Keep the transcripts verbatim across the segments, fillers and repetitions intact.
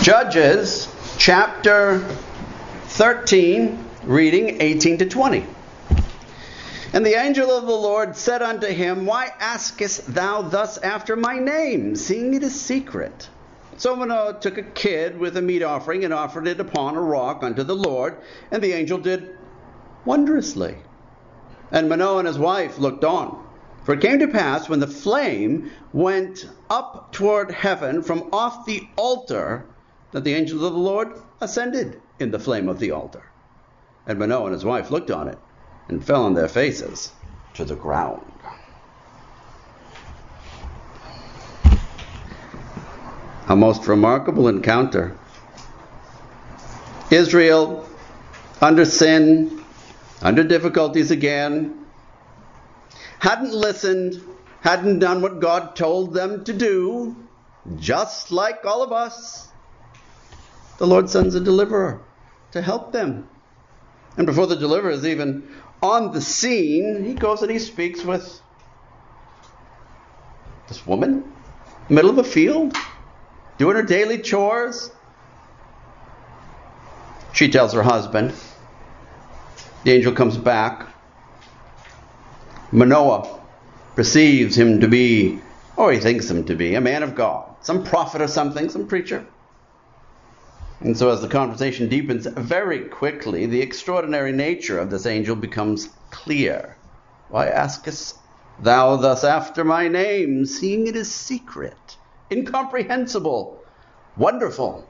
Judges chapter thirteen, reading eighteen to twenty. And the angel of the Lord said unto him, Why askest thou thus after my name, seeing it is secret? So Manoah took a kid with a meat offering and offered it upon a rock unto the Lord, and the angel did wondrously. And Manoah and his wife looked on. For it came to pass, when the flame went up toward heaven from off the altar, that the angel of the Lord ascended in the flame of the altar. And Manoah and his wife looked on it, and fell on their faces to the ground. A most remarkable encounter. Israel, under sin, under difficulties again, hadn't listened, hadn't done what God told them to do, just like all of us. The Lord sends a deliverer to help them. And before the deliverer is even on the scene, he goes and he speaks with this woman, middle of a field, doing her daily chores. She tells her husband. The angel comes back. Manoah perceives him to be, or he thinks him to be, a man of God, some prophet or something, some preacher. And so as the conversation deepens very quickly, the extraordinary nature of this angel becomes clear. Why askest thou thus after my name, seeing it is secret, incomprehensible, wonderful,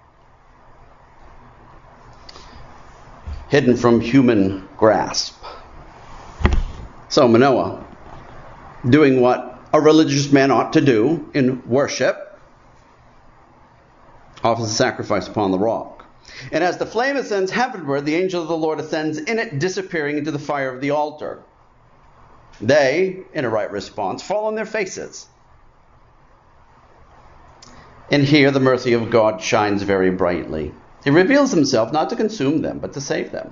hidden from human grasp? So Manoah, doing what a religious man ought to do in worship, offers a sacrifice upon the rock. And as the flame ascends heavenward, the angel of the Lord ascends in it, disappearing into the fire of the altar. They, in a right response, fall on their faces. And here the mercy of God shines very brightly. He reveals himself not to consume them, but to save them.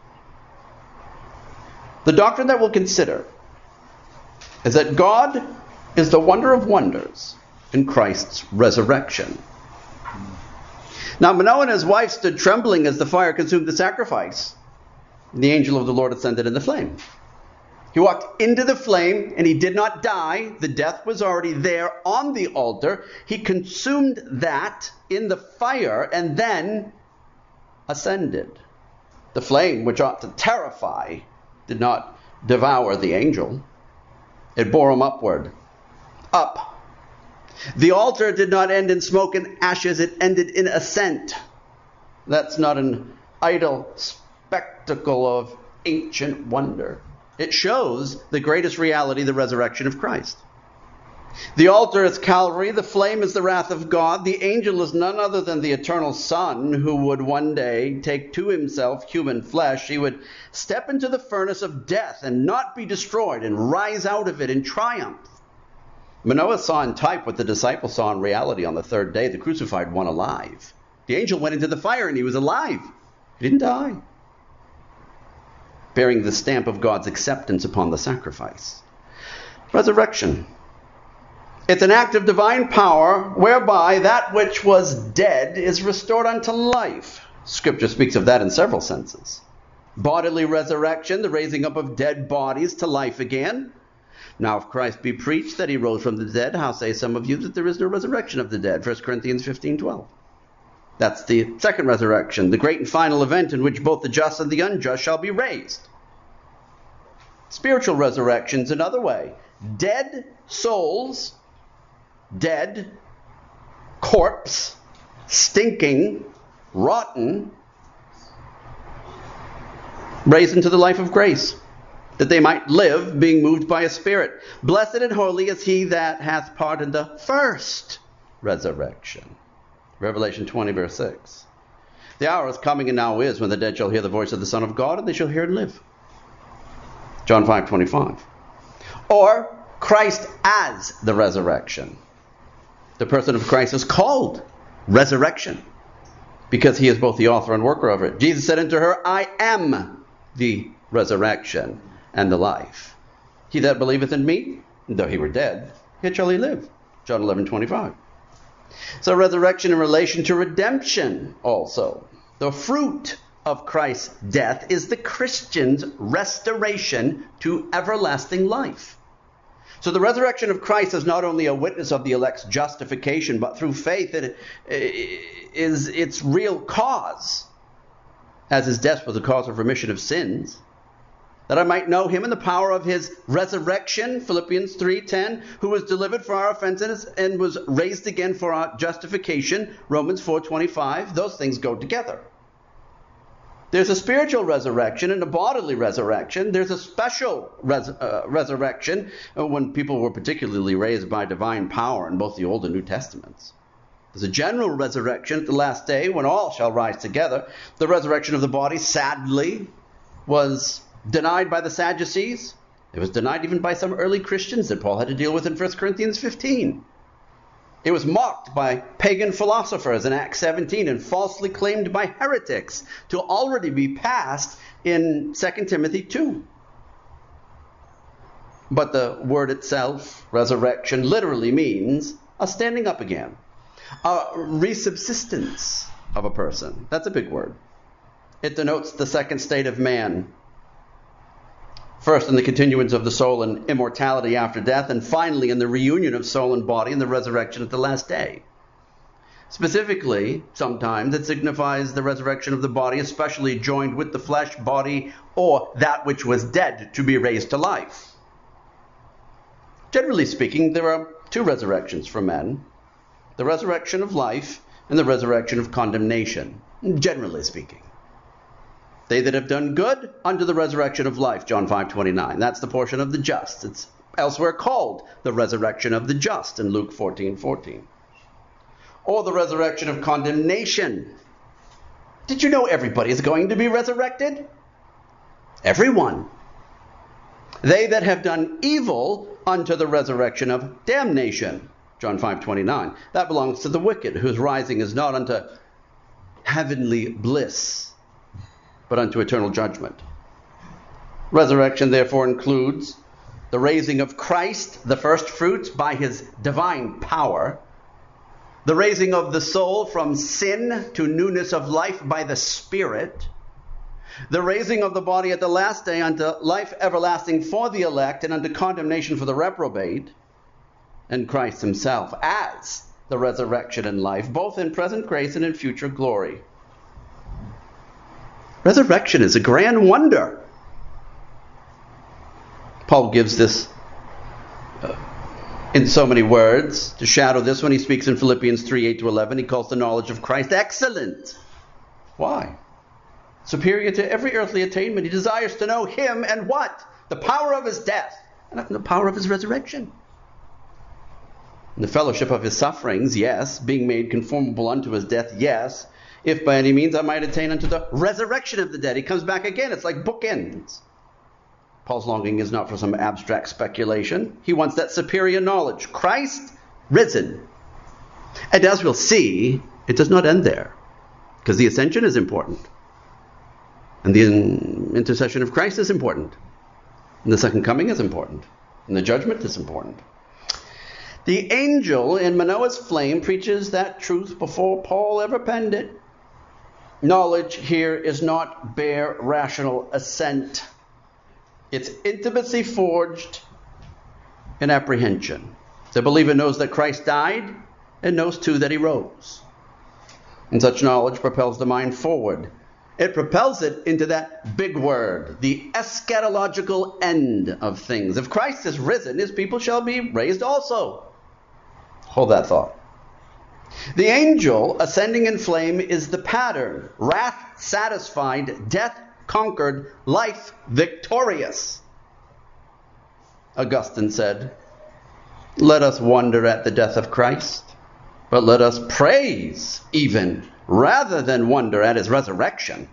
The doctrine that we'll consider is that God is the wonder of wonders in Christ's resurrection. Now Manoah and his wife stood trembling as the fire consumed the sacrifice. The angel of the Lord ascended in the flame. He walked into the flame and he did not die. The death was already there on the altar. He consumed that in the fire and then ascended. The flame, which ought to terrify, did not devour the angel. It bore him upward, up. The altar did not end in smoke and ashes, it ended in ascent. That's not an idle spectacle of ancient wonder. It shows the greatest reality, the resurrection of Christ. The altar is Calvary, the flame is the wrath of God, the angel is none other than the eternal Son who would one day take to himself human flesh. He would step into the furnace of death and not be destroyed and rise out of it in triumph. Manoah saw in type what the disciples saw in reality on the third day, the crucified one alive. The angel went into the fire and he was alive. He didn't die. Bearing the stamp of God's acceptance upon the sacrifice. Resurrection. It's an act of divine power whereby that which was dead is restored unto life. Scripture speaks of that in several senses. Bodily resurrection, the raising up of dead bodies to life again. Now, if Christ be preached that he rose from the dead, how say some of you that there is no resurrection of the dead? First Corinthians fifteen twelve. That's the second resurrection, the great and final event in which both the just and the unjust shall be raised. Spiritual resurrection is another way. Dead souls, dead, corpse, stinking, rotten, raised into the life of grace, that they might live, being moved by a spirit. Blessed and holy is he that hath part in the first resurrection. Revelation twenty, verse six. The hour is coming and now is when the dead shall hear the voice of the Son of God, and they shall hear and live. John five twenty-five. Or Christ as the resurrection. The person of Christ is called resurrection because he is both the author and worker of it. Jesus said unto her, I am the resurrection and the life. He that believeth in me, though he were dead, yet shall he live. John eleven twenty-five. So resurrection in relation to redemption also. The fruit of Christ's death is the Christian's restoration to everlasting life. So the resurrection of Christ is not only a witness of the elect's justification, but through faith it is its real cause, as his death was a cause of remission of sins, that I might know him in the power of his resurrection, Philippians three ten, who was delivered for our offenses and was raised again for our justification, Romans four twenty-five. Those things go together. There's a spiritual resurrection and a bodily resurrection. There's a special res- uh, resurrection when people were particularly raised by divine power in both the Old and New Testaments. There's a general resurrection at the last day when all shall rise together. The resurrection of the body, sadly, was denied by the Sadducees. It was denied even by some early Christians that Paul had to deal with in First Corinthians fifteen. It was mocked by pagan philosophers in Acts seventeen and falsely claimed by heretics to already be past in Second Timothy two. But the word itself, resurrection, literally means a standing up again, a resubsistence of a person. That's a big word. It denotes the second state of man. First, in the continuance of the soul and immortality after death, and finally in the reunion of soul and body and the resurrection at the last day. Specifically, sometimes it signifies the resurrection of the body, especially joined with the flesh, body, or that which was dead to be raised to life. Generally speaking, there are two resurrections for men: the resurrection of life and the resurrection of condemnation, generally speaking. They that have done good unto the resurrection of life, John five twenty-nine. That's the portion of the just. It's elsewhere called the resurrection of the just in Luke fourteen fourteen. Or the resurrection of condemnation. Did you know everybody is going to be resurrected? Everyone. They that have done evil unto the resurrection of damnation, John five twenty-nine. That belongs to the wicked, whose rising is not unto heavenly bliss, but unto eternal judgment. Resurrection therefore includes the raising of Christ, the first fruits, by his divine power, the raising of the soul from sin to newness of life by the Spirit, the raising of the body at the last day unto life everlasting for the elect and unto condemnation for the reprobate, and Christ himself as the resurrection and life, both in present grace and in future glory. Resurrection is a grand wonder. Paul gives this uh, in so many words to shadow this when he speaks in Philippians three eight to eleven. He calls the knowledge of Christ excellent. Why? Superior to every earthly attainment. He desires to know him and what? The power of his death and the power of his resurrection. And the fellowship of his sufferings, yes. Being made conformable unto his death, yes. If by any means I might attain unto the resurrection of the dead. He comes back again. It's like bookends. Paul's longing is not for some abstract speculation. He wants that superior knowledge. Christ risen. And as we'll see, it does not end there, because the ascension is important. And the intercession of Christ is important. And the second coming is important. And the judgment is important. The angel in Manoah's flame preaches that truth before Paul ever penned it. Knowledge here is not bare rational assent. It's intimacy forged in apprehension. The believer knows that Christ died and knows too that he rose. And such knowledge propels the mind forward. It propels it into that big word, the eschatological end of things. If Christ is risen, his people shall be raised also. Hold that thought. The angel ascending in flame is the pattern. Wrath satisfied, death conquered, life victorious. Augustine said, "Let us wonder at the death of Christ, but let us praise even rather than wonder at his resurrection."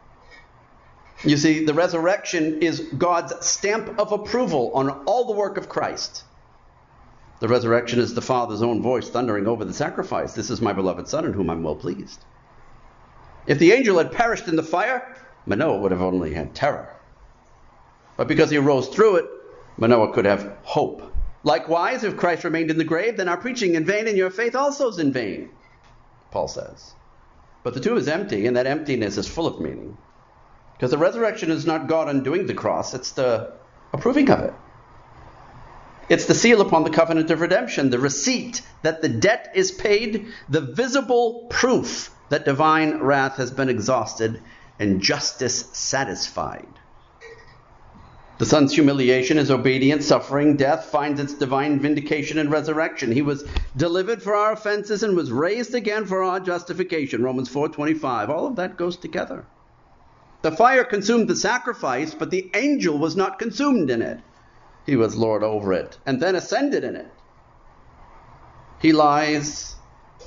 You see, the resurrection is God's stamp of approval on all the work of Christ. The resurrection is the Father's own voice thundering over the sacrifice. "This is my beloved Son in whom I'm well pleased." If the angel had perished in the fire, Manoah would have only had terror. But because he rose through it, Manoah could have hope Likewise, if Christ remained in the grave, then our preaching in vain and your faith also is in vain, Paul says. But the tomb is empty, and that emptiness is full of meaning. Because the resurrection is not God undoing the cross, it's the approving of it. It's the seal upon the covenant of redemption, the receipt that the debt is paid, the visible proof that divine wrath has been exhausted and justice satisfied. The Son's humiliation, his obedience, suffering, death finds its divine vindication and resurrection. He was delivered for our offenses and was raised again for our justification. Romans four twenty-five. All of that goes together. The fire consumed the sacrifice, but the angel was not consumed in it. He was Lord over it and then ascended in it. He lies,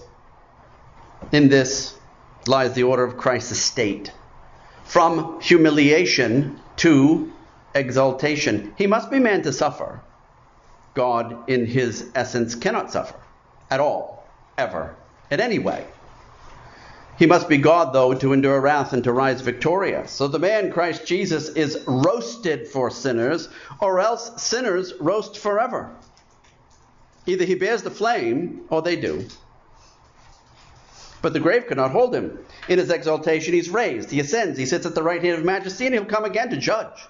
in this lies the order of Christ's estate. From humiliation to exaltation. He must be man to suffer. God, in his essence, cannot suffer at all, ever, in any way. He must be God, though, to endure wrath and to rise victorious. So the man, Christ Jesus, is roasted for sinners, or else sinners roast forever. Either he bears the flame, or they do. But the grave cannot hold him. In his exaltation, he's raised. He ascends. He sits at the right hand of majesty, and he'll come again to judge.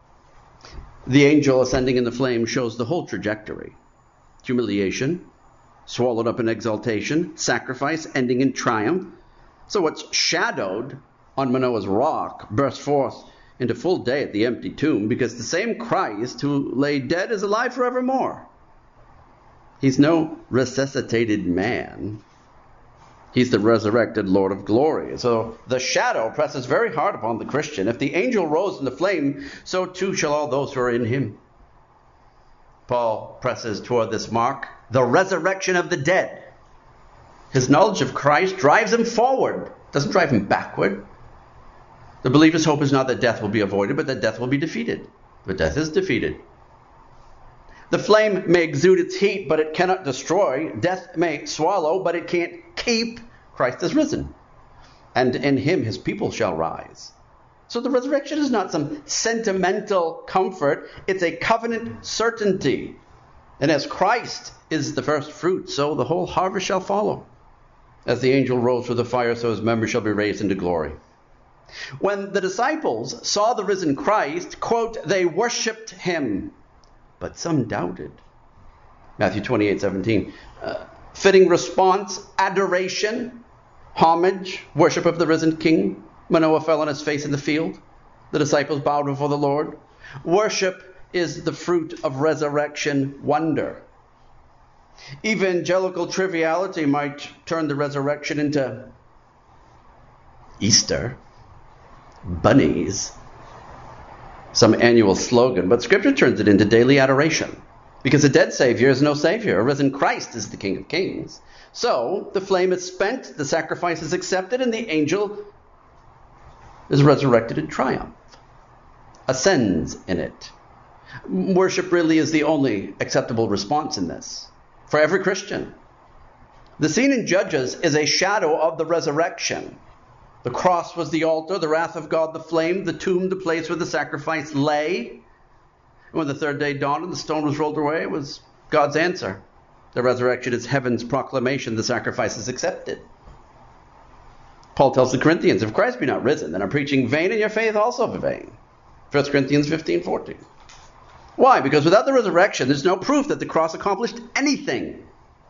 The angel ascending in the flame shows the whole trajectory. Humiliation, swallowed up in exaltation, sacrifice, ending in triumph. So what's shadowed on Manoah's rock burst forth into full day at the empty tomb, because the same Christ who lay dead is alive forevermore. He's no resuscitated man. He's the resurrected Lord of glory. So the shadow presses very hard upon the Christian. If the angel rose in the flame, so too shall all those who are in him. Paul presses toward this mark, the resurrection of the dead. His knowledge of Christ drives him forward, doesn't drive him backward. The believer's hope is not that death will be avoided, but that death will be defeated. But death is defeated. The flame may exude its heat, but it cannot destroy. Death may swallow, but it can't keep. Christ is risen, and in him his people shall rise. So the resurrection is not some sentimental comfort. It's a covenant certainty. And as Christ is the first fruit, so the whole harvest shall follow. As the angel rose through the fire, so his members shall be raised into glory. When the disciples saw the risen Christ, quote, they worshipped him, but some doubted. Matthew twenty-eight seventeen. Uh, fitting response, adoration, homage, worship of the risen King. Manoah fell on his face in the field. The disciples bowed before the Lord. Worship is the fruit of resurrection wonder. Evangelical triviality might turn the resurrection into Easter, bunnies, some annual slogan, but Scripture turns it into daily adoration. Because a dead Savior is no Savior. A risen Christ is the King of Kings. So the flame is spent, the sacrifice is accepted, and the angel is resurrected in triumph, ascends in it. Worship really is the only acceptable response in this for every Christian. The scene in Judges is a shadow of the resurrection. The cross was the altar, the wrath of God the flame, the tomb the place where the sacrifice lay. When the third day dawned and the stone was rolled away, it was God's answer. The resurrection is heaven's proclamation. The sacrifice is accepted. Paul tells the Corinthians, if Christ be not risen, then I'm preaching vain and your faith also vain. First Corinthians fifteen fourteen. Why? Because without the resurrection, there's no proof that the cross accomplished anything.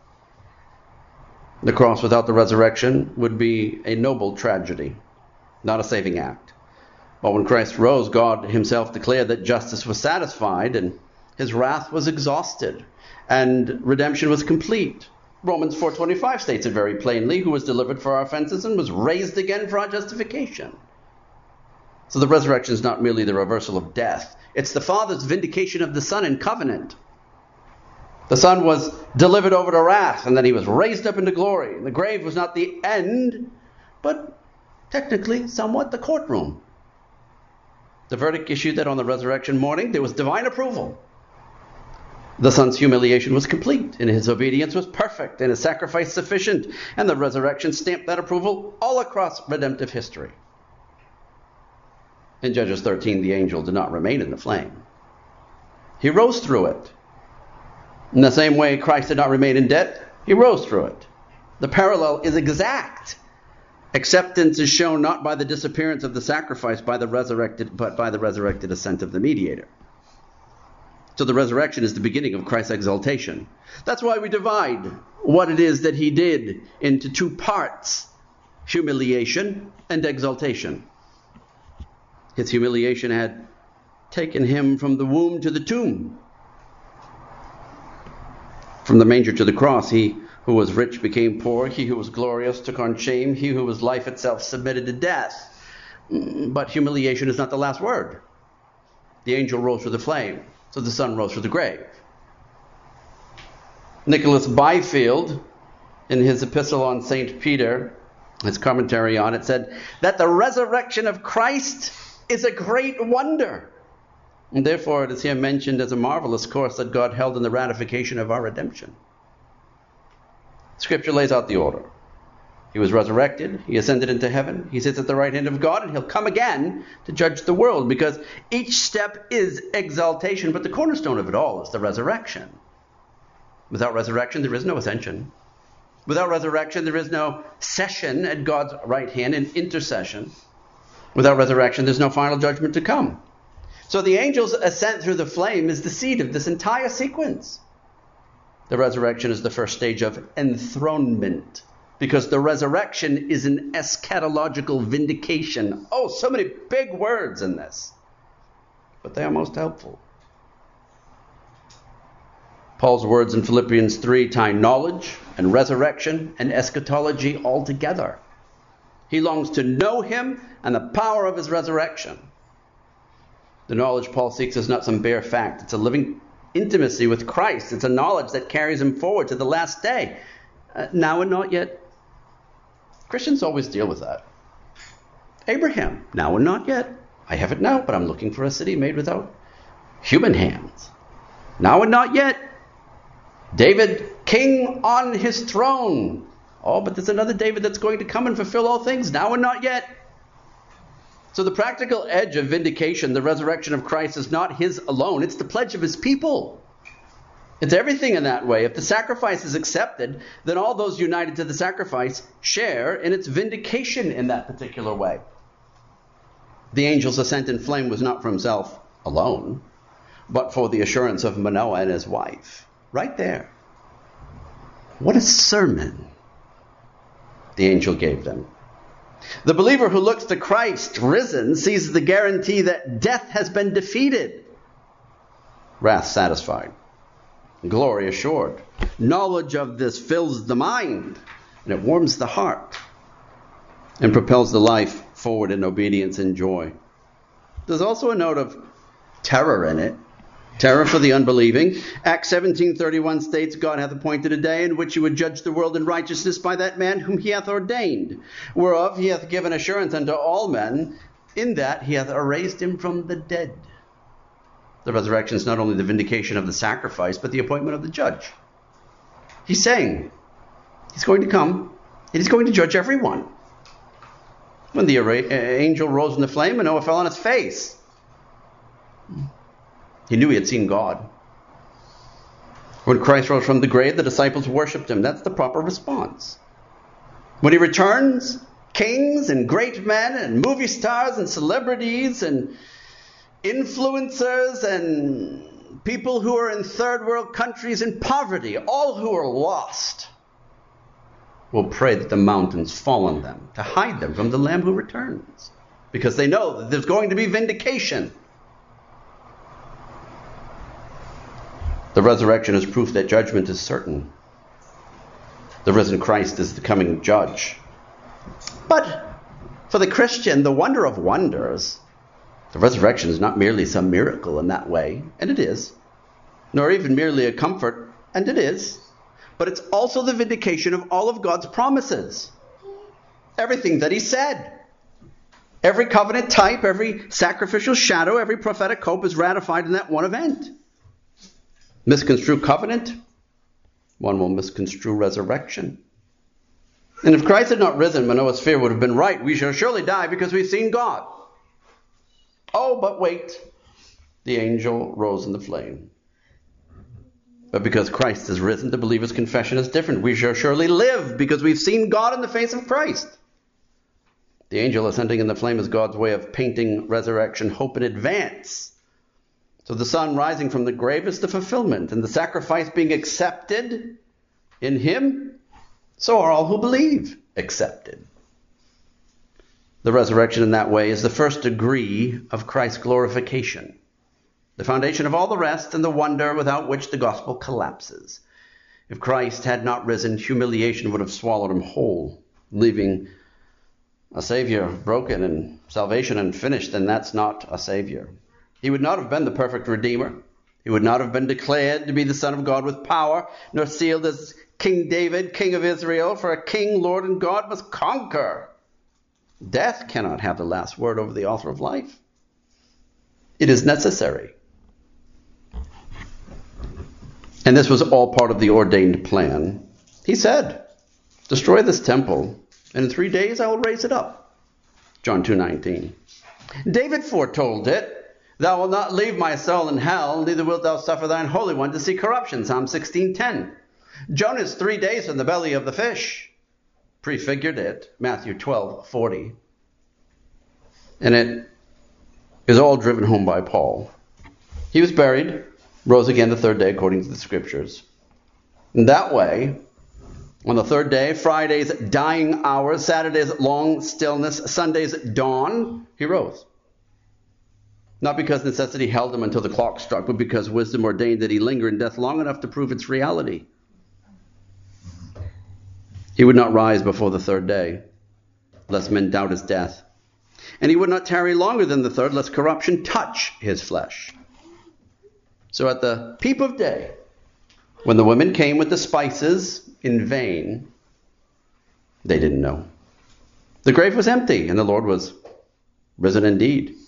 The cross without the resurrection would be a noble tragedy, not a saving act. But when Christ rose, God himself declared that justice was satisfied and his wrath was exhausted and redemption was complete. Romans four twenty-five states it very plainly, who was delivered for our offenses and was raised again for our justification. So the resurrection is not merely the reversal of death. It's the Father's vindication of the Son in covenant. The Son was delivered over to wrath, and then he was raised up into glory. The grave was not the end, but technically somewhat the courtroom. The verdict issued that on the resurrection morning there was divine approval. The Son's humiliation was complete, and his obedience was perfect, and his sacrifice sufficient, and the resurrection stamped that approval all across redemptive history. In Judges thirteen, the angel did not remain in the flame. He rose through it. In the same way Christ did not remain in debt, he rose through it. The parallel is exact. Acceptance is shown not by the disappearance of the sacrifice, by the resurrected, but by the resurrected ascent of the mediator. So the resurrection is the beginning of Christ's exaltation. That's why we divide what it is that he did into two parts: humiliation and exaltation. His humiliation had taken him from the womb to the tomb. From the manger to the cross, he who was rich became poor. He who was glorious took on shame. He who was life itself submitted to death. But humiliation is not the last word. The angel rose through the flame, so the Son rose through the grave. Nicholas Byfield, in his epistle on Saint Peter, his commentary on it, said that the resurrection of Christ is a great wonder. And therefore it is here mentioned as a marvelous course that God held in the ratification of our redemption. Scripture lays out the order. He was resurrected, he ascended into heaven, he sits at the right hand of God, and he'll come again to judge the world, because each step is exaltation, but the cornerstone of it all is the resurrection. Without resurrection, there is no ascension. Without resurrection, there is no session at God's right hand in intercession. Without resurrection, there's no final judgment to come. So the angel's ascent through the flame is the seed of this entire sequence. The resurrection is the first stage of enthronement, because the resurrection is an eschatological vindication. Oh, so many big words in this, but they are most helpful. Paul's words in Philippians three tie knowledge and resurrection and eschatology all together. He longs to know him and the power of his resurrection. The knowledge Paul seeks is not some bare fact. It's a living intimacy with Christ. It's a knowledge that carries him forward to the last day. Uh, now and not yet. Christians always deal with that. Abraham, now and not yet. I have it now, but I'm looking for a city made without human hands. Now and not yet. David, king on his throne. Oh, but there's another David that's going to come and fulfill all things. Now and not yet. So the practical edge of vindication, the resurrection of Christ, is not his alone. It's the pledge of his people. It's everything in that way. If the sacrifice is accepted, then all those united to the sacrifice share in its vindication in that particular way. The angel's ascent in flame was not for himself alone, but for the assurance of Manoah and his wife. Right there. What a sermon the angel gave them. The believer who looks to Christ risen sees the guarantee that death has been defeated, wrath satisfied, glory assured. Knowledge of this fills the mind, and it warms the heart and propels the life forward in obedience and joy. There's also a note of terror in it. Terror for the unbelieving. Acts seventeen thirty-one states, God hath appointed a day in which he would judge the world in righteousness by that man whom he hath ordained, whereof he hath given assurance unto all men, in that he hath raised him from the dead. The resurrection is not only the vindication of the sacrifice, but the appointment of the judge. He's saying he's going to come and he's going to judge everyone. When the angel rose in the flame, Manoah fell on his face. He knew he had seen God. When Christ rose from the grave, the disciples worshipped him. That's the proper response. When he returns, kings and great men and movie stars and celebrities and influencers and people who are in third world countries in poverty, all who are lost, will pray that the mountains fall on them to hide them from the Lamb who returns, because they know that there's going to be vindication. The resurrection is proof that judgment is certain. The risen Christ is the coming judge. But for the Christian, the wonder of wonders, the resurrection is not merely some miracle in that way, and it is, nor even merely a comfort, and it is, but it's also the vindication of all of God's promises. Everything that he said. Every covenant type, every sacrificial shadow, every prophetic hope is ratified in that one event. Misconstrue covenant, one will misconstrue resurrection. And if Christ had not risen, Manoah's fear would have been right. We shall surely die because we've seen God. Oh, but wait. The angel rose in the flame. But because Christ is risen, the believer's confession is different. We shall surely live because we've seen God in the face of Christ. The angel ascending in the flame is God's way of painting resurrection hope in advance. So the Son rising from the grave is the fulfillment, and the sacrifice being accepted in him, so are all who believe accepted. The resurrection in that way is the first degree of Christ's glorification, the foundation of all the rest and the wonder without which the gospel collapses. If Christ had not risen, humiliation would have swallowed him whole, leaving a Savior broken and salvation unfinished, then that's not a Savior. He would not have been the perfect Redeemer. He would not have been declared to be the Son of God with power, nor sealed as King David, King of Israel, for a king, Lord, and God must conquer. Death cannot have the last word over the author of life. It is necessary. And this was all part of the ordained plan. He said, destroy this temple, and in three days I will raise it up. John two nineteen. David foretold it. Thou wilt not leave my soul in hell, neither wilt thou suffer thine Holy One to see corruption. Psalm sixteen ten. Jonah's three days in the belly of the fish prefigured it. Matthew twelve forty. And it is all driven home by Paul. He was buried, rose again the third day according to the Scriptures. In that way, on the third day, Friday's dying hour, Saturday's long stillness, Sunday's dawn, he rose. Not because necessity held him until the clock struck, but because wisdom ordained that he linger in death long enough to prove its reality. He would not rise before the third day, lest men doubt his death. And he would not tarry longer than the third, lest corruption touch his flesh. So at the peep of day, when the women came with the spices in vain, they didn't know. The grave was empty, and the Lord was risen indeed.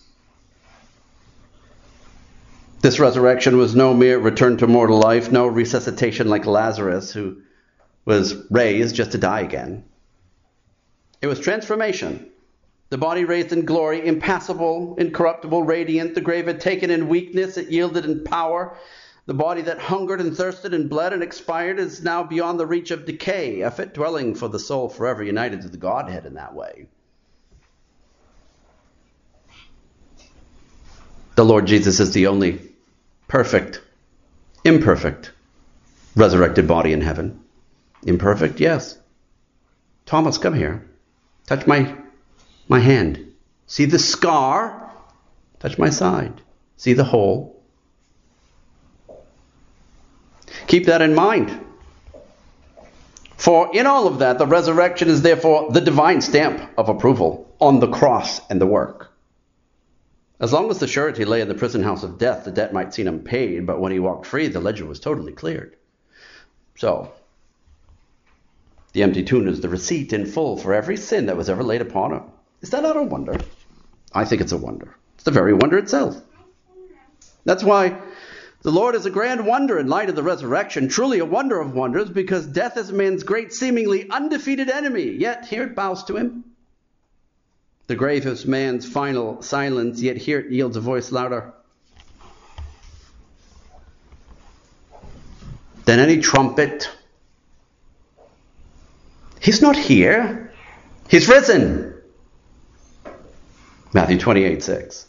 This resurrection was no mere return to mortal life, no resuscitation like Lazarus, who was raised just to die again. It was transformation. The body raised in glory, impassible, incorruptible, radiant. The grave had taken in weakness, it yielded in power. The body that hungered and thirsted and bled and expired is now beyond the reach of decay, a fit dwelling for the soul forever united to the Godhead in that way. The Lord Jesus is the only perfect, imperfect, resurrected body in heaven. Imperfect, yes. Thomas, come here. Touch my, my hand. See the scar? Touch my side. See the hole? Keep that in mind. For in all of that, the resurrection is therefore the divine stamp of approval on the cross and the work. As long as the surety lay in the prison house of death, the debt might seem unpaid, but when he walked free, the ledger was totally cleared. So, the empty tomb is the receipt in full for every sin that was ever laid upon him. Is that not a wonder? I think it's a wonder. It's the very wonder itself. That's why the Lord is a grand wonder in light of the resurrection, truly a wonder of wonders, because death is man's great, seemingly undefeated enemy, yet here it bows to him. The grave is man's final silence, yet here it yields a voice louder than any trumpet. He's not here. He's risen. Matthew twenty-eight six.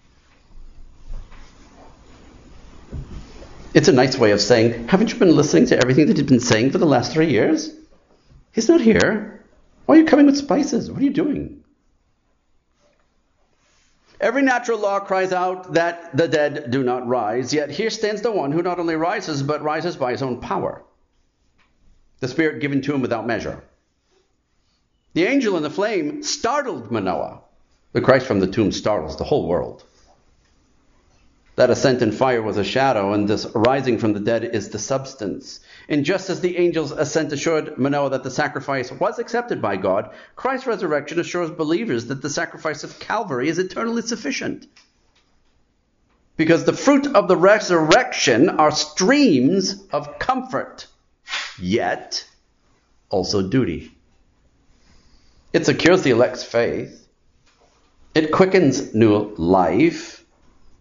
It's a nice way of saying, haven't you been listening to everything that he's been saying for the last three years? He's not here. Why are you coming with spices? What are you doing? Every natural law cries out that the dead do not rise, yet here stands the one who not only rises, but rises by his own power. The Spirit given to him without measure. The angel in the flame startled Manoah. The Christ from the tomb startles the whole world. That ascent in fire was a shadow, and this rising from the dead is the substance. And just as the angel's ascent assured Manoah that the sacrifice was accepted by God, Christ's resurrection assures believers that the sacrifice of Calvary is eternally sufficient. Because the fruit of the resurrection are streams of comfort, yet also duty. It secures the elect's faith. It quickens new life.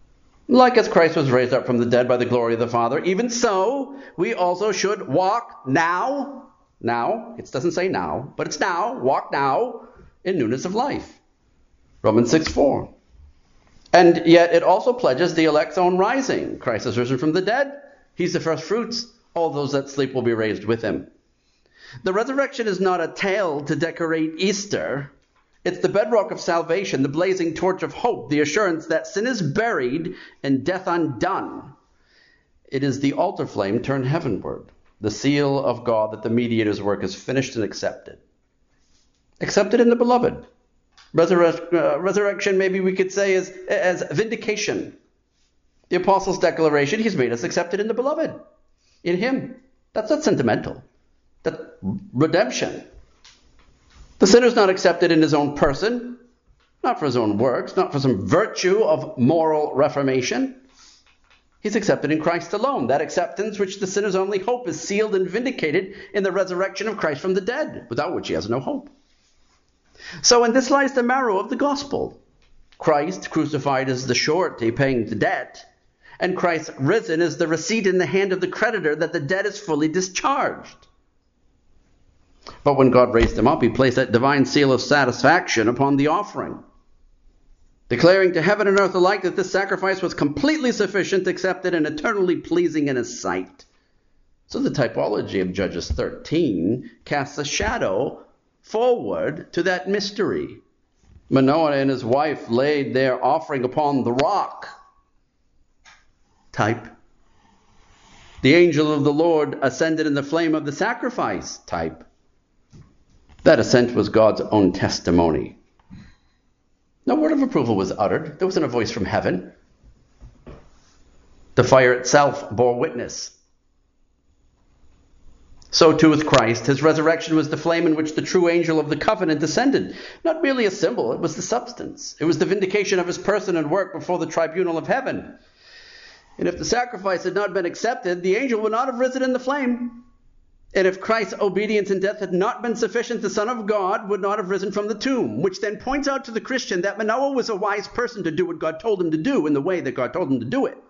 Like as Christ was raised up from the dead by the glory of the Father, even so we also should walk now. Now, it doesn't say now, but it's now. Walk now in newness of life. Romans six four. And yet it also pledges the elect's own rising. Christ is risen from the dead. He's the first fruits. All those that sleep will be raised with him. The resurrection is not a tale to decorate Easter. It's the bedrock of salvation, the blazing torch of hope, the assurance that sin is buried and death undone. It is the altar flame turned heavenward, the seal of God that the mediator's work is finished and accepted. Accepted in the beloved. Resurre- uh, resurrection, maybe we could say, is as vindication. The apostle's declaration, he's made us accepted in the beloved. In him. That's not sentimental. That's redemption. The sinner's not accepted in his own person, not for his own works, not for some virtue of moral reformation. He's accepted in Christ alone. That acceptance, which the sinner's only hope, is sealed and vindicated in the resurrection of Christ from the dead, without which he has no hope. So in this lies the marrow of the gospel. Christ crucified is the surety paying the debt, and Christ risen is the receipt in the hand of the creditor that the debt is fully discharged. But when God raised him up, he placed that divine seal of satisfaction upon the offering, declaring to heaven and earth alike that this sacrifice was completely sufficient, accepted, and eternally pleasing in his sight. So the typology of Judges thirteen casts a shadow forward to that mystery. Manoah and his wife laid their offering upon the rock. Type. The angel of the Lord ascended in the flame of the sacrifice. Type. That ascent was God's own testimony. No word of approval was uttered. There wasn't a voice from heaven. The fire itself bore witness. So too with Christ. His resurrection was the flame in which the true angel of the covenant descended. Not merely a symbol, it was the substance. It was the vindication of his person and work before the tribunal of heaven. And if the sacrifice had not been accepted, the angel would not have risen in the flame. And if Christ's obedience in death had not been sufficient, the Son of God would not have risen from the tomb, which then points out to the Christian that Manoah was a wise person to do what God told him to do in the way that God told him to do it.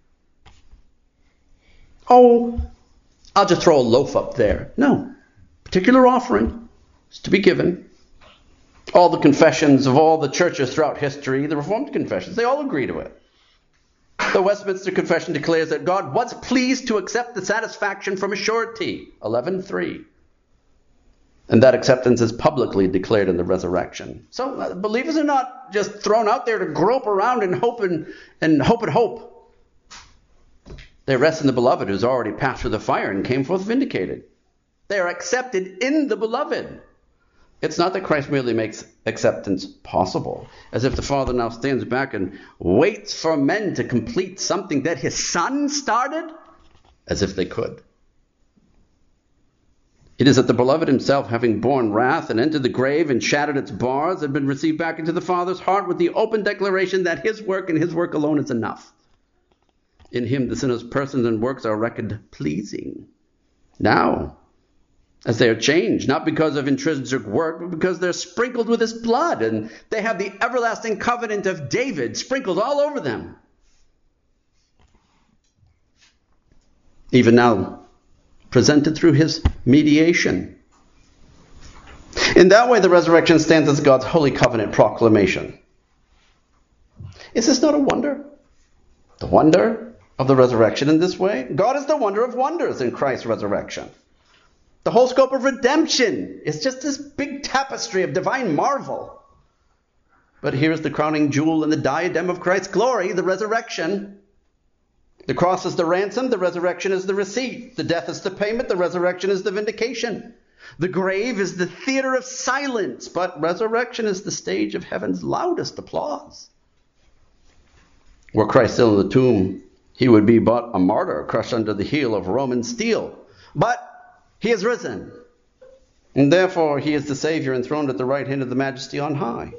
Oh, I'll just throw a loaf up there. No. Particular offering is to be given. All the confessions of all the churches throughout history, the Reformed confessions, they all agree to it. The Westminster Confession declares that God was pleased to accept the satisfaction from a surety, eleven three. And that acceptance is publicly declared in the resurrection. So uh, believers are not just thrown out there to grope around and hope and, and hope and hope. They rest in the beloved who's already passed through the fire and came forth vindicated. They are accepted in the beloved. It's not that Christ merely makes acceptance possible, as if the Father now stands back and waits for men to complete something that his Son started, as if they could. It is that the beloved himself, having borne wrath and entered the grave and shattered its bars, had been received back into the Father's heart with the open declaration that his work and his work alone is enough. In him the sinner's persons and works are reckoned pleasing. Now, as they are changed, not because of intrinsic work, but because they're sprinkled with his blood, and they have the everlasting covenant of David sprinkled all over them. Even now, presented through his mediation. In that way, the resurrection stands as God's holy covenant proclamation. Is this not a wonder? The wonder of the resurrection in this way? God is the wonder of wonders in Christ's resurrection. The whole scope of redemption is just this big tapestry of divine marvel. But here's the crowning jewel and the diadem of Christ's glory, the resurrection. The cross is the ransom, the resurrection is the receipt. The death is the payment, the resurrection is the vindication. The grave is the theater of silence, but resurrection is the stage of heaven's loudest applause. Were Christ still in the tomb, he would be but a martyr crushed under the heel of Roman steel. But he is risen, and therefore he is the Savior enthroned at the right hand of the Majesty on high.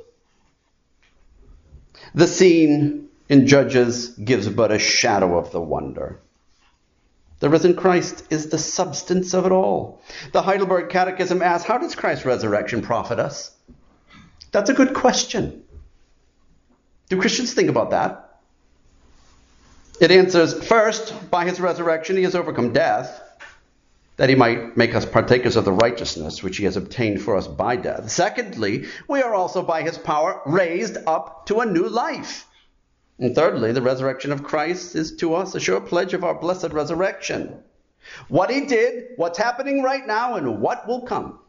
The scene in Judges gives but a shadow of the wonder. The risen Christ is the substance of it all. The Heidelberg Catechism asks, how does Christ's resurrection profit us? That's a good question. Do Christians think about that? It answers, first, by his resurrection he has overcome death, that he might make us partakers of the righteousness which he has obtained for us by death. Secondly, we are also by his power raised up to a new life. And thirdly, the resurrection of Christ is to us a sure pledge of our blessed resurrection. What he did, what's happening right now, and what will come.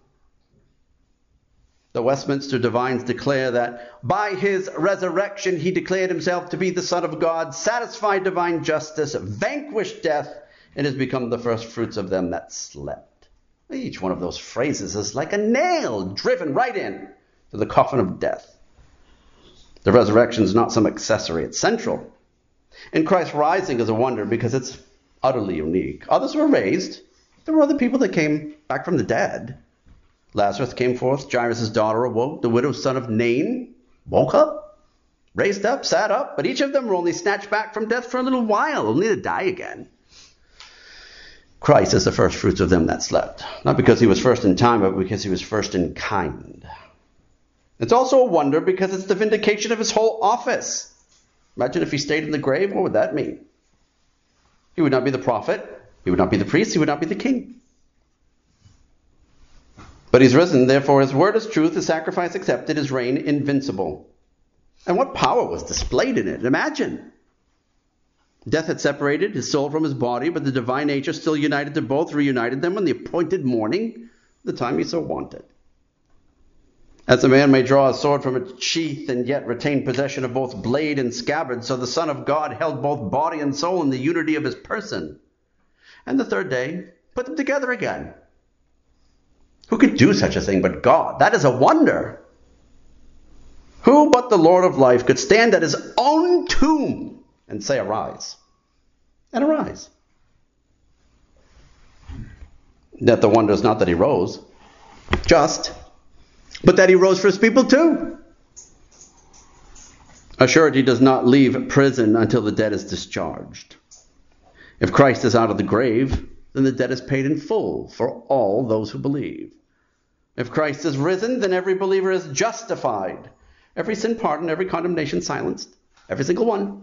The Westminster Divines declare that by his resurrection he declared himself to be the Son of God, satisfied divine justice, vanquished death, and has become the first fruits of them that slept. Each one of those phrases is like a nail driven right in to the coffin of death. The resurrection is not some accessory, it's central. And Christ's rising is a wonder because it's utterly unique. Others were raised. There were other people that came back from the dead. Lazarus came forth, Jairus' daughter awoke, the widow's son of Nain woke up, raised up, sat up, but each of them were only snatched back from death for a little while, only to die again. Christ is the first fruits of them that slept, not because he was first in time, but because he was first in kind. It's also a wonder because it's the vindication of his whole office. Imagine if he stayed in the grave, what would that mean? He would not be the prophet, he would not be the priest, he would not be the king. But he's risen, therefore his word is truth, his sacrifice accepted, his reign invincible. And what power was displayed in it? Imagine. Death had separated his soul from his body, but the divine nature still united to both, reunited them on the appointed morning, the time he so wanted. As a man may draw a sword from its sheath and yet retain possession of both blade and scabbard, so the Son of God held both body and soul in the unity of his person. And the third day put them together again. Who could do such a thing but God? That is a wonder. Who but the Lord of life could stand at his own tomb and say, arise, and arise? That the wonder is not that he rose, just, but that he rose for his people too. Assured he does not leave prison until the debt is discharged. If Christ is out of the grave, then the debt is paid in full for all those who believe. If Christ is risen, then every believer is justified. Every sin pardoned, every condemnation silenced. Every single one.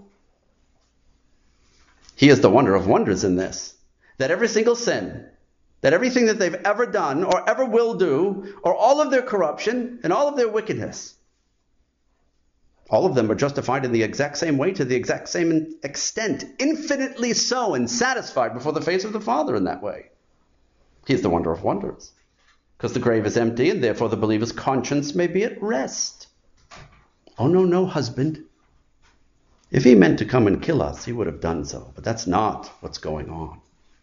He is the wonder of wonders in this. That every single sin, that everything that they've ever done or ever will do, or all of their corruption and all of their wickedness, all of them are justified in the exact same way to the exact same extent, infinitely so, and satisfied before the face of the Father in that way. He is the wonder of wonders. Because the grave is empty, and therefore the believer's conscience may be at rest. Oh, no, no, husband. If he meant to come and kill us, he would have done so. But that's not what's going on.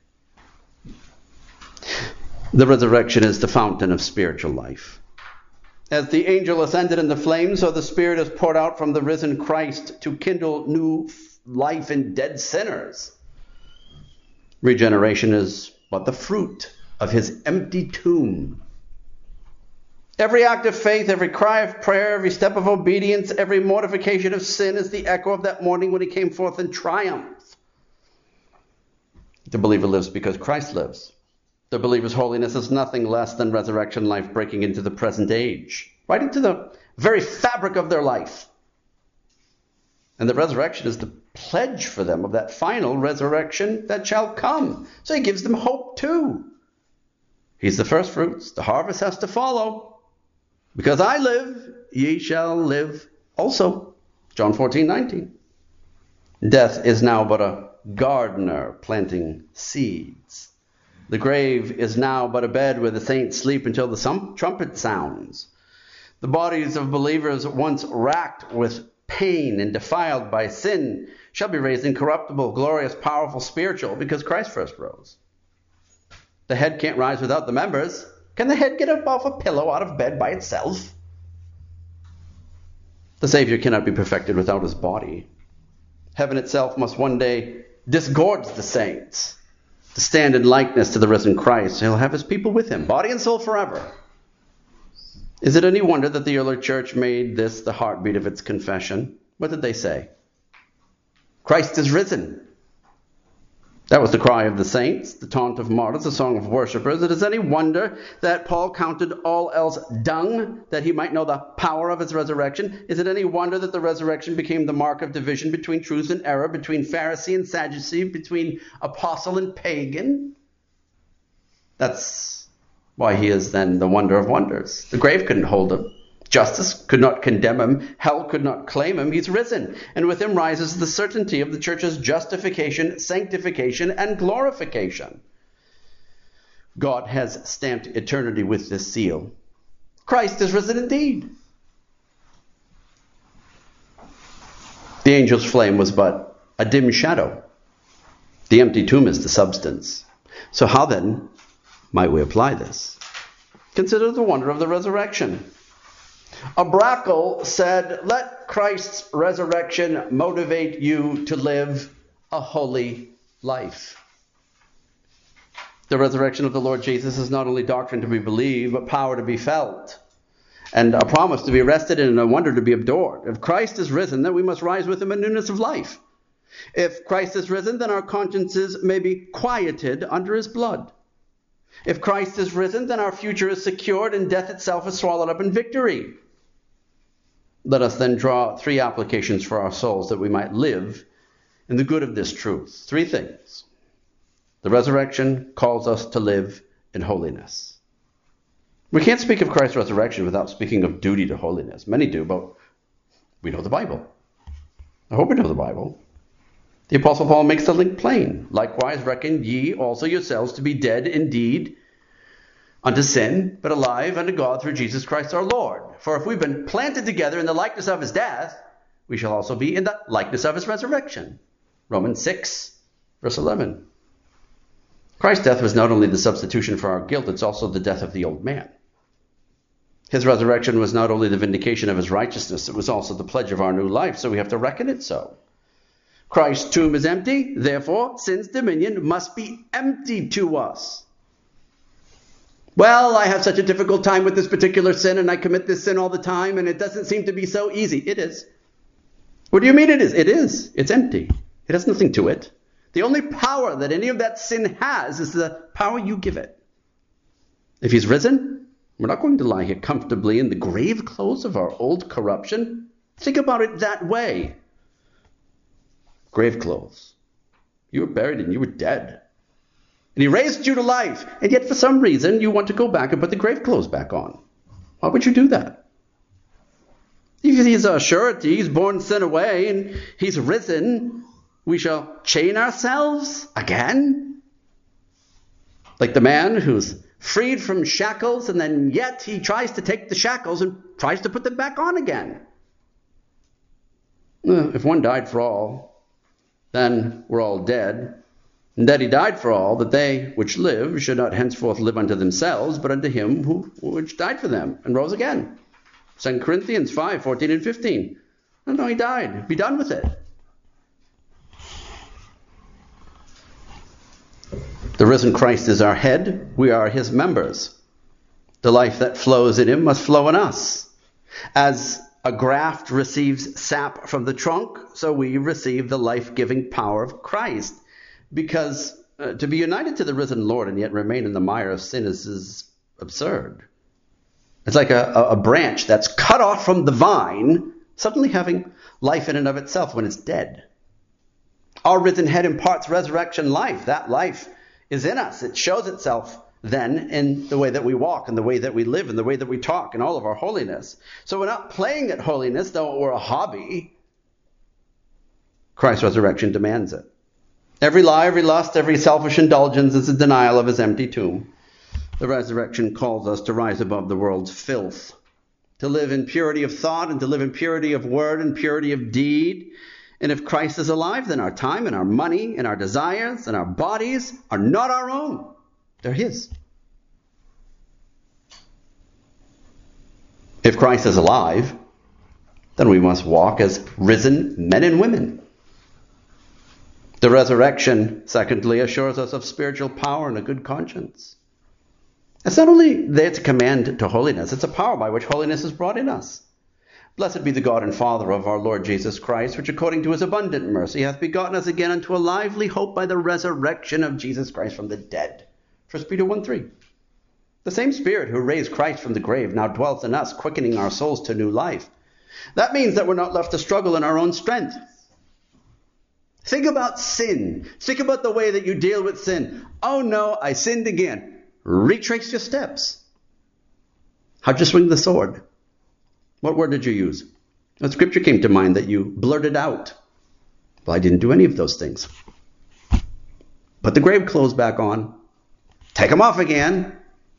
The resurrection is the fountain of spiritual life. As the angel ascended in the flames, so the Spirit is poured out from the risen Christ to kindle new life in dead sinners. Regeneration is but the fruit of his empty tomb. Every act of faith, every cry of prayer, every step of obedience, every mortification of sin is the echo of that morning when he came forth in triumph. The believer lives because Christ lives. The believer's holiness is nothing less than resurrection life breaking into the present age, right into the very fabric of their life. And the resurrection is the pledge for them of that final resurrection that shall come. So he gives them hope too. He's the first fruits. The harvest has to follow. Because I live, ye shall live also. John fourteen nineteen. Death is now but a gardener planting seeds. The grave is now but a bed where the saints sleep until the trumpet sounds. The bodies of believers once racked with pain and defiled by sin shall be raised incorruptible, glorious, powerful, spiritual, because Christ first rose. The head can't rise without the members. Can the head get up off a pillow out of bed by itself? The Savior cannot be perfected without his body. Heaven itself must one day disgorge the saints to stand in likeness to the risen Christ. He'll have his people with him, body and soul forever. Is it any wonder that the early church made this the heartbeat of its confession? What did they say? Christ is risen. That was the cry of the saints, the taunt of martyrs, the song of worshippers. It is any wonder that Paul counted all else dung, that he might know the power of his resurrection? Is it any wonder that the resurrection became the mark of division between truth and error, between Pharisee and Sadducee, between apostle and pagan? That's why he is then the wonder of wonders. The grave couldn't hold him. Justice could not condemn him. Hell could not claim him. He's risen. And with him rises the certainty of the church's justification, sanctification, and glorification. God has stamped eternity with this seal. Christ is risen indeed. The angel's flame was but a dim shadow. The empty tomb is the substance. So how then might we apply this? Consider the wonder of the resurrection. A Brackle said, let Christ's resurrection motivate you to live a holy life. The resurrection of the Lord Jesus is not only doctrine to be believed, but power to be felt, and a promise to be rested in and a wonder to be adored. If Christ is risen, then we must rise with him in newness of life. If Christ is risen, then our consciences may be quieted under his blood. If Christ is risen, then our future is secured and death itself is swallowed up in victory. Let us then draw three applications for our souls that we might live in the good of this truth. Three things. The resurrection calls us to live in holiness. We can't speak of Christ's resurrection without speaking of duty to holiness. Many do, but we know the Bible. I hope we know the Bible. The Apostle Paul makes the link plain. Likewise reckon ye also yourselves to be dead indeed unto sin, but alive unto God through Jesus Christ our Lord. For if we've been planted together in the likeness of his death, we shall also be in the likeness of his resurrection. Romans six, verse eleven. Christ's death was not only the substitution for our guilt, it's also the death of the old man. His resurrection was not only the vindication of his righteousness, it was also the pledge of our new life, so we have to reckon it so. Christ's tomb is empty, therefore sin's dominion must be empty to us. Well, I have such a difficult time with this particular sin, and I commit this sin all the time, and it doesn't seem to be so easy. It is. What do you mean it is? It is. It's empty. It has nothing to it. The only power that any of that sin has is the power you give it. If he's risen, we're not going to lie here comfortably in the grave clothes of our old corruption. Think about it that way. Grave clothes. You were buried and you were dead. And he raised you to life. And yet for some reason you want to go back and put the grave clothes back on. Why would you do that? If he's a surety, he's borne sin away, and he's risen, we shall chain ourselves again? Like the man who's freed from shackles, and then yet he tries to take the shackles and tries to put them back on again. If one died for all, then we're all dead. And that he died for all, that they which live should not henceforth live unto themselves, but unto him who which died for them and rose again. Second Corinthians five, fourteen and fifteen. No, no, he died. Be done with it. The risen Christ is our head. We are his members. The life that flows in him must flow in us. As a graft receives sap from the trunk, so we receive the life-giving power of Christ. Because uh, to be united to the risen Lord and yet remain in the mire of sin is, is absurd. It's like a, a branch that's cut off from the vine, suddenly having life in and of itself when it's dead. Our risen head imparts resurrection life. That life is in us. It shows itself then in the way that we walk, in the way that we live, in the way that we talk, in all of our holiness. So we're not playing at holiness, though we're a hobby. Christ's resurrection demands it. Every lie, every lust, every selfish indulgence is a denial of his empty tomb. The resurrection calls us to rise above the world's filth, to live in purity of thought and to live in purity of word and purity of deed. And if Christ is alive, then our time and our money and our desires and our bodies are not our own. They're his. If Christ is alive, then we must walk as risen men and women. The resurrection, secondly, assures us of spiritual power and a good conscience. It's not only there to command to holiness, it's a power by which holiness is brought in us. Blessed be the God and Father of our Lord Jesus Christ, which according to his abundant mercy hath begotten us again unto a lively hope by the resurrection of Jesus Christ from the dead. First Peter one three. The same Spirit who raised Christ from the grave now dwells in us, quickening our souls to new life. That means that we're not left to struggle in our own strength. Think about sin. Think about the way that you deal with sin. Oh no, I sinned again. Retrace your steps. How'd you swing the sword? What word did you use? What scripture came to mind that you blurted out? Well, I didn't do any of those things. Put the grave clothes back on. Take them off again.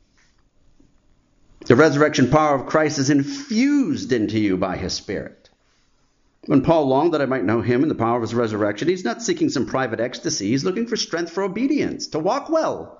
The resurrection power of Christ is infused into you by his Spirit. When Paul longed that I might know him and the power of his resurrection, he's not seeking some private ecstasy. He's looking for strength for obedience, to walk well.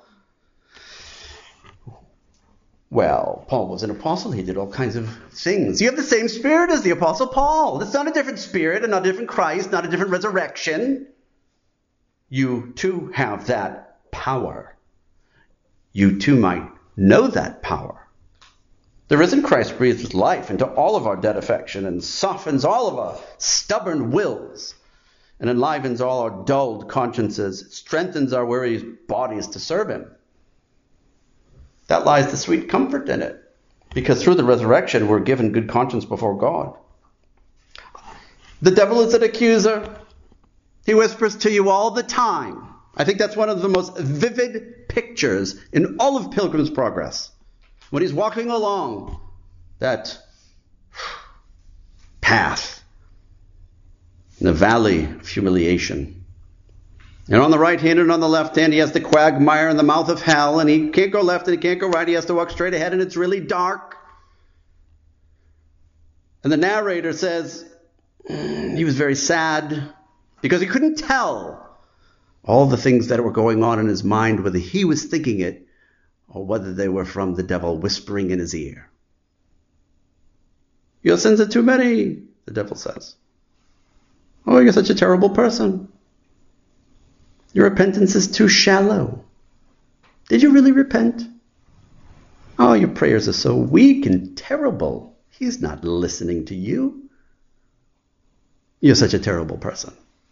Well, Paul was an apostle. He did all kinds of things. You have the same Spirit as the apostle Paul. It's not a different Spirit and not a different Christ, not a different resurrection. You too have that power. You too might know that power. The risen Christ breathes life into all of our dead affection and softens all of our stubborn wills and enlivens all our dulled consciences. It strengthens our weary bodies to serve him. That lies the sweet comfort in it, because through the resurrection we're given good conscience before God. The devil is an accuser. He whispers to you all the time. I think that's one of the most vivid pictures in all of Pilgrim's Progress. When he's walking along that path in the valley of humiliation. And on the right hand and on the left hand, he has the quagmire and the mouth of hell, and he can't go left and he can't go right. He has to walk straight ahead, and it's really dark. And the narrator says he was very sad because he couldn't tell all the things that were going on in his mind, whether he was thinking it or whether they were from the devil whispering in his ear. Your sins are too many, the devil says. Oh, you're such a terrible person. Your repentance is too shallow. Did you really repent? Oh, your prayers are so weak and terrible. He's not listening to you. You're such a terrible person.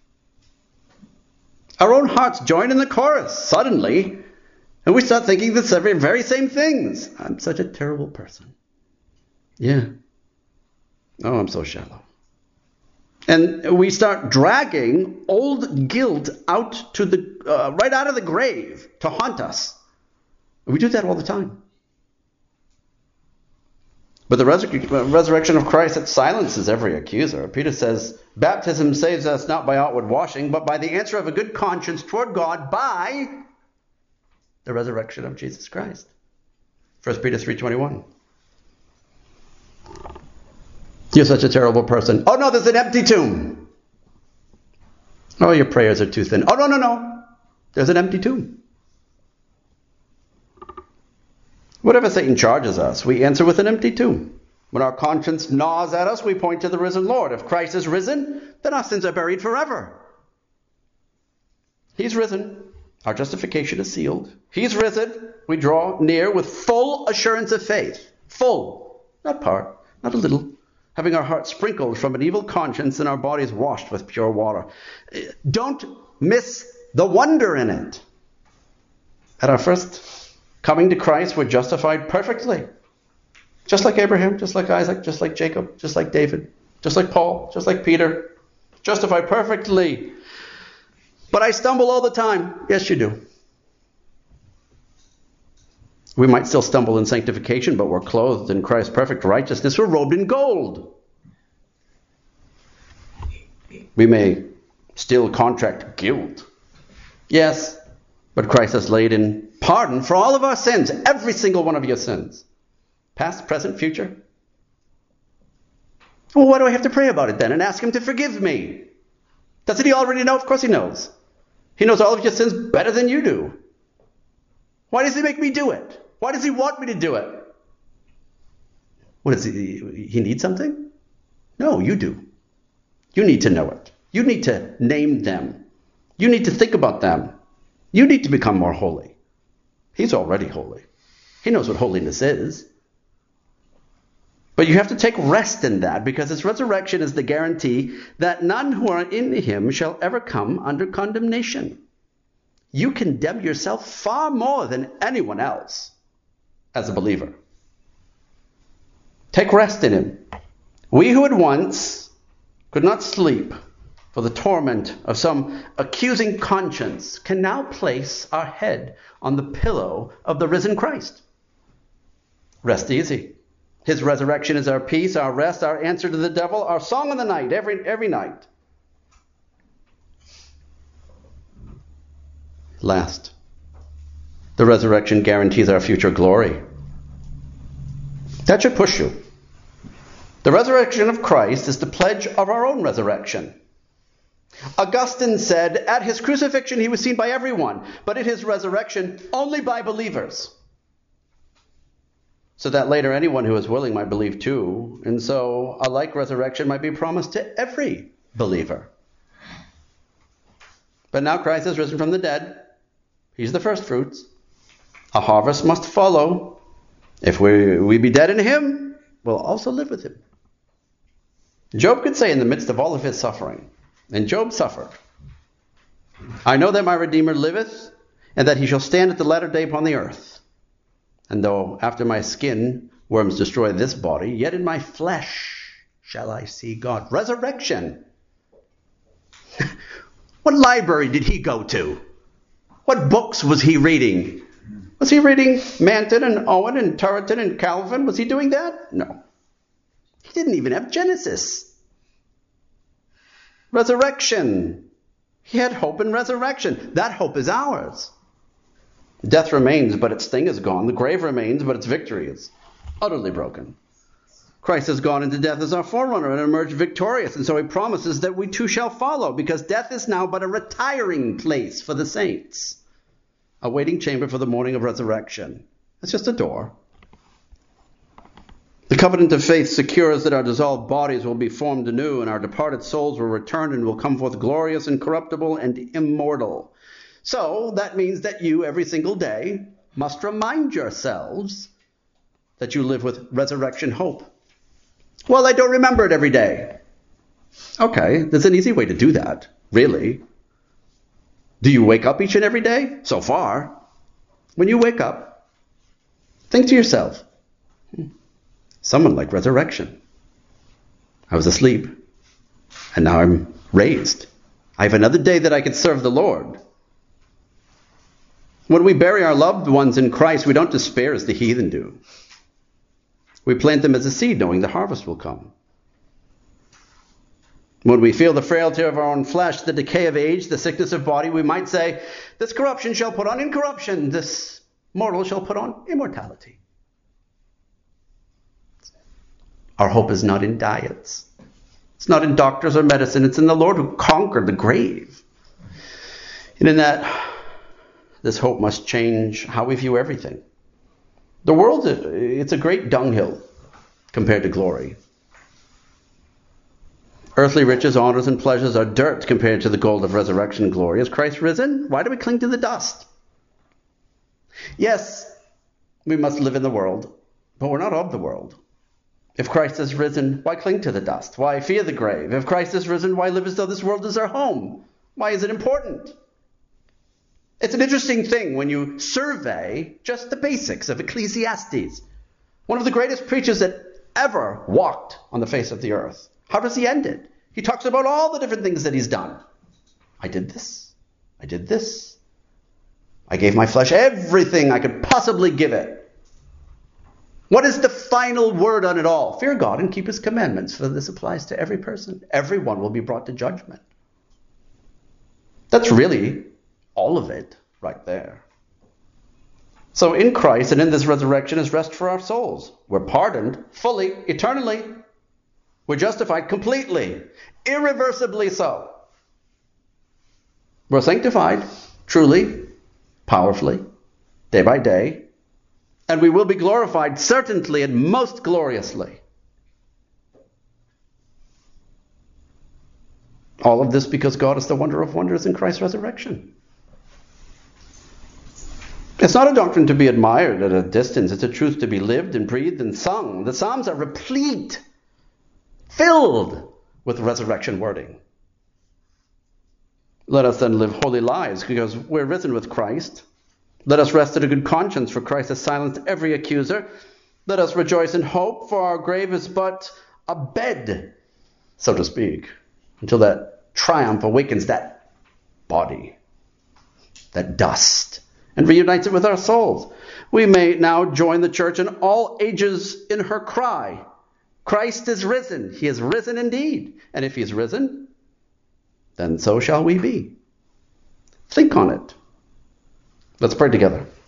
Our own hearts join in the chorus suddenly, and we start thinking the very, very same things. I'm such a terrible person. Yeah. Oh, I'm so shallow. And we start dragging old guilt out to the uh, right out of the grave to haunt us. We do that all the time. But the resur- resurrection of Christ, it silences every accuser. Peter says, baptism saves us not by outward washing, but by the answer of a good conscience toward God by the resurrection of Jesus Christ. First Peter three twenty-one. You're such a terrible person. Oh no, there's an empty tomb. Oh, your prayers are too thin. Oh no, no, no. There's an empty tomb. Whatever Satan charges us, we answer with an empty tomb. When our conscience gnaws at us, we point to the risen Lord. If Christ is risen, then our sins are buried forever. He's risen. Our justification is sealed. He's risen. We draw near with full assurance of faith. Full. Not part. Not a little. Having our hearts sprinkled from an evil conscience and our bodies washed with pure water. Don't miss the wonder in it. At our first coming to Christ, we're justified perfectly. Just like Abraham, just like Isaac, just like Jacob, just like David, just like Paul, just like Peter. Justified perfectly. But I stumble all the time. Yes, you do. We might still stumble in sanctification, but we're clothed in Christ's perfect righteousness. We're robed in gold. We may still contract guilt. Yes, but Christ has laid in pardon for all of our sins, every single one of your sins. Past, present, future. Well, why do I have to pray about it then and ask him to forgive me? Doesn't he already know? Of course he knows. He knows all of your sins better than you do. Why does he make me do it? Why does he want me to do it? What is he? He needs something? No, you do. You need to know it. You need to name them. You need to think about them. You need to become more holy. He's already holy. He knows what holiness is. But you have to take rest in that, because his resurrection is the guarantee that none who are in him shall ever come under condemnation. You condemn yourself far more than anyone else as a believer. Take rest in him. We who had once could not sleep for the torment of some accusing conscience can now place our head on the pillow of the risen Christ. Rest easy. His resurrection is our peace, our rest, our answer to the devil, our song of the night, every, every night. Last, the resurrection guarantees our future glory. That should push you. The resurrection of Christ is the pledge of our own resurrection. Augustine said, at his crucifixion he was seen by everyone, but at his resurrection only by believers. So that later anyone who is willing might believe too. And so a like resurrection might be promised to every believer. But now Christ has risen from the dead. He's the first fruits. A harvest must follow. If we, we be dead in him, we'll also live with him. Job could say in the midst of all of his suffering, and Job suffered, I know that my Redeemer liveth, and that he shall stand at the latter day upon the earth. And though after my skin worms destroy this body, yet in my flesh shall I see God. Resurrection. What library did he go to? What books was he reading? Was he reading Manton and Owen and Turretin and Calvin? Was he doing that? No. He didn't even have Genesis. Resurrection. He had hope in resurrection. That hope is ours. Death remains, but its sting is gone. The grave remains, but its victory is utterly broken. Christ has gone into death as our forerunner and emerged victorious, and so he promises that we too shall follow, because death is now but a retiring place for the saints, a waiting chamber for the morning of resurrection. It's just a door. The covenant of faith secures that our dissolved bodies will be formed anew, and our departed souls will return and will come forth glorious, incorruptible, and immortal. So that means that you, every single day, must remind yourselves that you live with resurrection hope. Well, I don't remember it every day. Okay, there's an easy way to do that, really. Do you wake up each and every day? So far. When you wake up, think to yourself, someone like resurrection. I was asleep, and now I'm raised. I have another day that I can serve the Lord. When we bury our loved ones in Christ, we don't despair as the heathen do. We plant them as a seed, knowing the harvest will come. When we feel the frailty of our own flesh, the decay of age, the sickness of body, we might say, this corruption shall put on incorruption, this mortal shall put on immortality. Our hope is not in diets. It's not in doctors or medicine. It's in the Lord who conquered the grave. And in that, this hope must change how we view everything. The world, it's a great dunghill compared to glory. Earthly riches, honors, and pleasures are dirt compared to the gold of resurrection glory. Is Christ risen? Why do we cling to the dust? Yes, we must live in the world, but we're not of the world. If Christ is risen, why cling to the dust? Why fear the grave? If Christ is risen, why live as though this world is our home? Why is it important? It's an interesting thing when you survey just the basics of Ecclesiastes. One of the greatest preachers that ever walked on the face of the earth. How does he end it? He talks about all the different things that he's done. I did this. I did this. I gave my flesh everything I could possibly give it. What is the final word on it all? Fear God and keep his commandments, for this applies to every person. Everyone will be brought to judgment. That's really all of it right there. So in Christ and in this resurrection is rest for our souls. We're pardoned fully, eternally. We're justified completely, irreversibly so. We're sanctified, truly, powerfully, day by day. And we will be glorified certainly and most gloriously. All of this because God is the wonder of wonders in Christ's resurrection. It's not a doctrine to be admired at a distance. It's a truth to be lived and breathed and sung. The Psalms are replete, filled with resurrection wording. Let us then live holy lives because we're risen with Christ. Let us rest in a good conscience, for Christ has silenced every accuser. Let us rejoice in hope, for our grave is but a bed, so to speak, until that triumph awakens that body, that dust, and reunites it with our souls. We may now join the church in all ages in her cry, Christ is risen. He is risen indeed. And if he is risen, then so shall we be. Think on it. Let's pray together.